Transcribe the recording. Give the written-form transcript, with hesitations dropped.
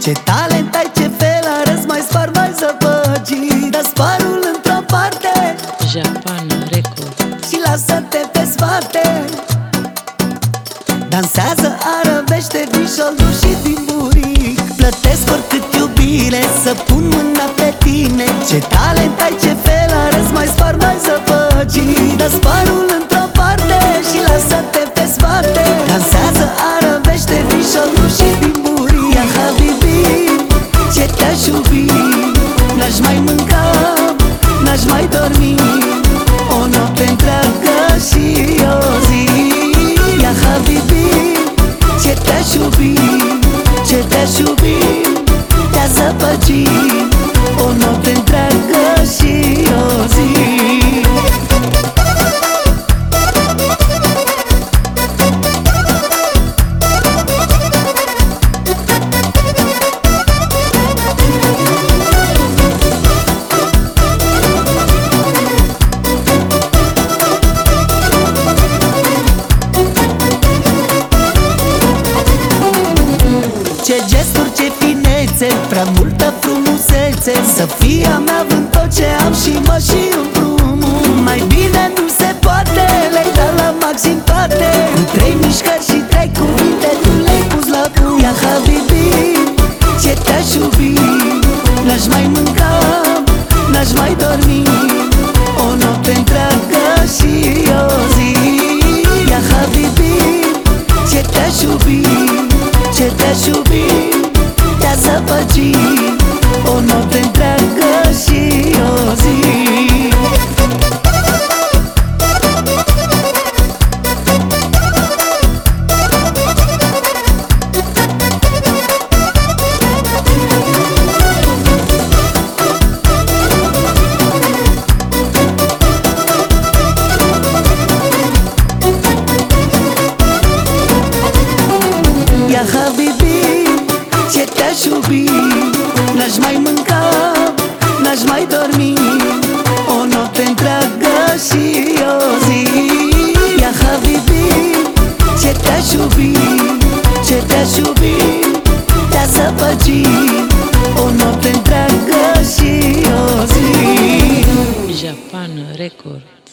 Ce talent ai, ce fel arăți, mai spar, mai zăpăcit. Dă sparul într-o parte, Japan Record. și lasă-te pe spate. Dansează, arăvește din șoldul și din buric. Plătesc oricât iubire să pun mâna pe tine. Ce talent ai, ce fel arăți, mai spar, mai zăpăcit. Dă sparul într-o parte și lasă-te pe spate. Dansează, arăvește din șoldul și din buric. Ia habibi, ce te-aș iubi, n-aș mai mânca, n-aș mai dormi o noapte întreagă și o zi. Ia habibi, ce te-aș iubi, ce te-aș iubi, te-a zăpăcit o noapte întreagă și o zi. Ce gesturi, ce finețe, prea multă frumusețe. Să fii a mea vând tot ce am și mă și împrumut. Mai bine nu se poate, le-ai dat la maxim toate. Cu 3 mișcări și 3 cuvinte tu le-ai pus la punct. Ia habibi, ce te-aș iubi, n-aș mai mânca, n-aș mai dormi o noapte întreagă și o zi. Ia habibi, ce te-aș iubi, ce te-aș iubi, te-a zăpăcit o noapte întreagă și o zi. Ia habibi, ce te-aș iubi, n-aș mai mânca, n-aș mai dormi o noapte întreagă și o zi. Ia habibi, ce te-aș iubi, ce te-aș iubi, te-a zăpăcit o noapte întreagă și o zi. Japan Record.